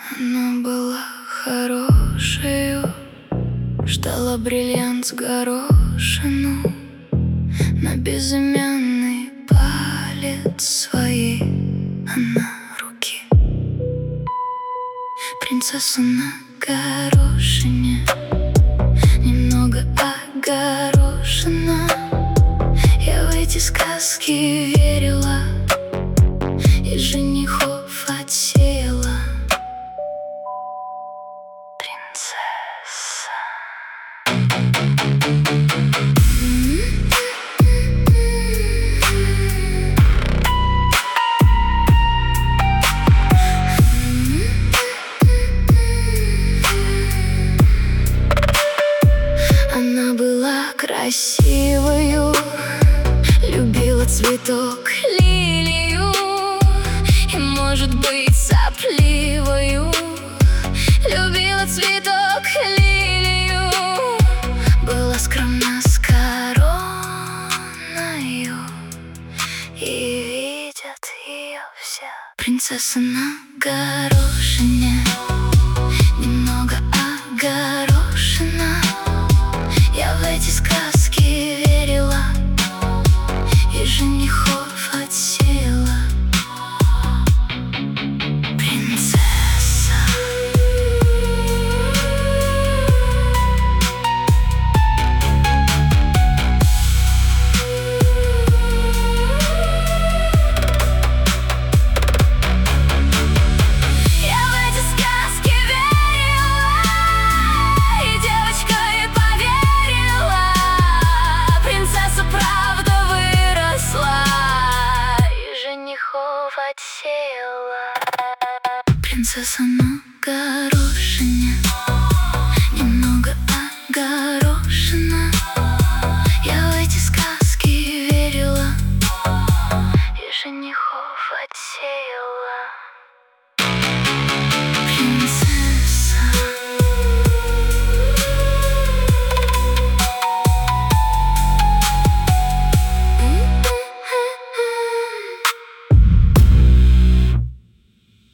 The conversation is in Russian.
Она была хорошею, ждала бриллиант с горошину на безымянный палец своей она руки. Принцесса на горошине, немного огорошена. Я в эти сказки верила и женихов отсеяла. Принцесса. Она была красивою, любила цветок лилию и, может быть, сопливою. Любила цветок лилию, была скромна с короною, и видят ее все. Принцесса на горошине, немного огорошена. Я в эти сказки верила и женихов отсеяла. Принцесса. Я в эти сказки верила, и девочкой поверила. Принцесса правда выросла и женихов отсеяла. Принцесса на горошине, немного огорошена. Я в эти сказки верила и женихов отсеяла.